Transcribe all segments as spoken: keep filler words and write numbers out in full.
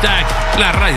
Hashtag la radio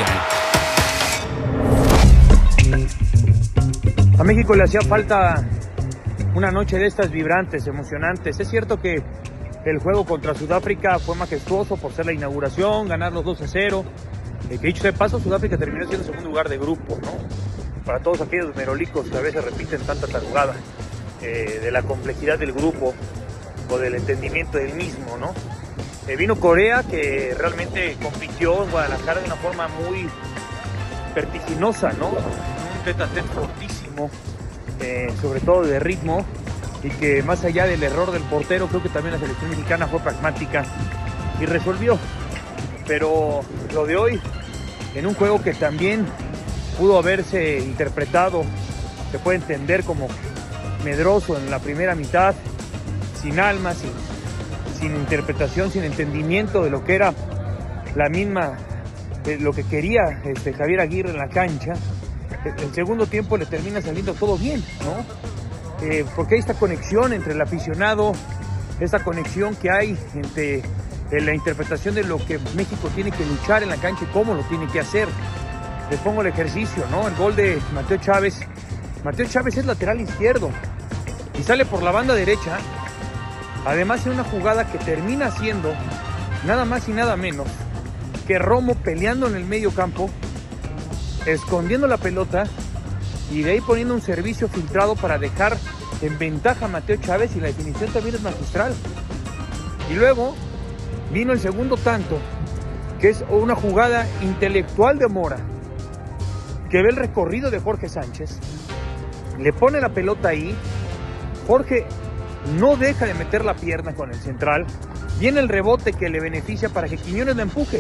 del Mundial. A México le hacía falta una noche de estas vibrantes, emocionantes. Es cierto que el juego contra Sudáfrica fue majestuoso por ser la inauguración, ganar los dos a cero. Eh, que dicho sea de paso, Sudáfrica terminó siendo segundo lugar de grupo, ¿no? Para todos aquellos merolicos que a veces repiten tanta tarugada eh, de la complejidad del grupo o del entendimiento del mismo, ¿no? Eh, vino Corea, que realmente compitió en Guadalajara de una forma muy vertiginosa, ¿no? Un tete a tete fortísimo, eh, sobre todo de ritmo, y que más allá del error del portero, creo que también la selección mexicana fue pragmática y resolvió. Pero lo de hoy, en un juego que también pudo haberse interpretado, se puede entender como medroso en la primera mitad, sin alma, sin, sin interpretación, sin entendimiento de lo que era la misma, de lo que quería este, Javier Aguirre en la cancha. El segundo tiempo le termina saliendo todo bien, ¿no? Eh, porque hay esta conexión entre el aficionado, esta conexión que hay entre la interpretación de lo que México tiene que luchar en la cancha y cómo lo tiene que hacer. Les pongo el ejercicio, ¿no? El gol de Mateo Chávez. Mateo Chávez es lateral izquierdo y sale por la banda derecha. Además, en una jugada que termina siendo nada más y nada menos que Romo peleando en el medio campo, escondiendo la pelota y de ahí poniendo un servicio filtrado para dejar en ventaja a Mateo Chávez, y la definición también es magistral. Y luego vino el segundo tanto, que es una jugada intelectual de Mora, que ve el recorrido de Jorge Sánchez, le pone la pelota ahí, Jorge no deja de meter la pierna con el central, viene el rebote que le beneficia para que Quiñones la empuje.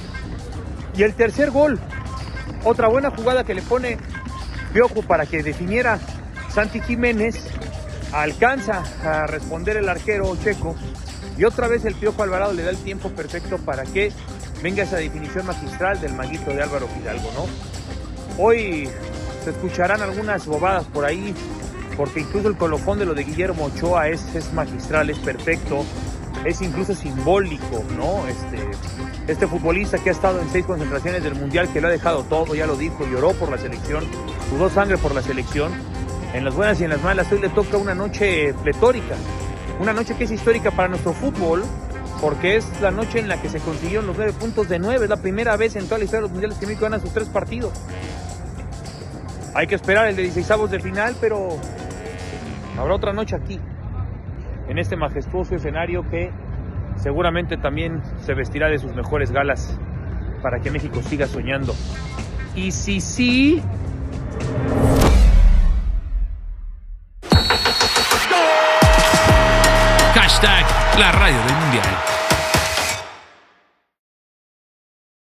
Y el tercer gol, otra buena jugada que le pone Piojo para que definiera Santi Jiménez, alcanza a responder el arquero checo, y otra vez el Piojo Alvarado le da el tiempo perfecto para que venga esa definición magistral del maguito de Álvaro Fidalgo, ¿no? Hoy se escucharán algunas bobadas por ahí, porque incluso el colofón de lo de Guillermo Ochoa es, es magistral, es perfecto, es incluso simbólico, ¿no? Este, este futbolista que ha estado en seis concentraciones del Mundial, que lo ha dejado todo, ya lo dijo, lloró por la selección, sudó sangre por la selección, en las buenas y en las malas. Hoy le toca una noche pletórica, una noche que es histórica para nuestro fútbol, porque es la noche en la que se consiguieron los nueve puntos de nueve, es la primera vez en toda la historia de los mundiales que México gana sus tres partidos. Hay que esperar el de dieciseisavos de final, pero habrá otra noche aquí, en este majestuoso escenario que seguramente también se vestirá de sus mejores galas para que México siga soñando. Y si sí... Hashtag la radio del Mundial.